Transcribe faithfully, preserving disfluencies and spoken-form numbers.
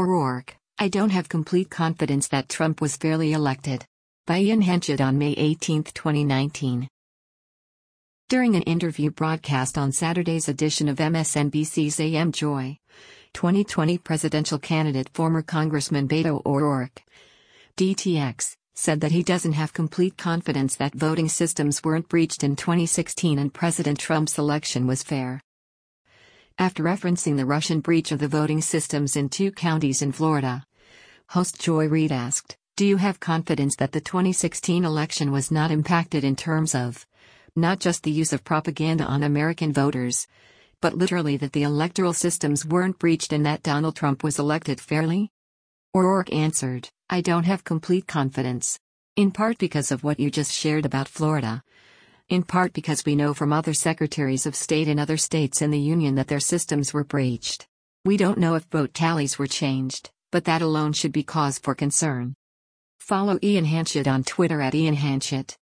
O'Rourke, I don't have complete confidence that Trump was fairly elected. By Ian Henchett on May eighteenth, twenty nineteen. During an interview broadcast on Saturday's edition of M S N B C's A M Joy, twenty twenty presidential candidate former Congressman Beto O'Rourke, D T X, said that he doesn't have complete confidence that voting systems weren't breached in twenty sixteen and President Trump's election was fair. After referencing the Russian breach of the voting systems in two counties in Florida, host Joy Reid asked, "Do you have confidence that the twenty sixteen election was not impacted in terms of not just the use of propaganda on American voters, but literally that the electoral systems weren't breached and that Donald Trump was elected fairly?" O'Rourke answered, "I don't have complete confidence. In part because of what you just shared about Florida. In part because we know from other secretaries of state in other states in the union that their systems were breached. We don't know if vote tallies were changed, but that alone should be cause for concern." Follow Ian Henchett on Twitter at Ian Henchett.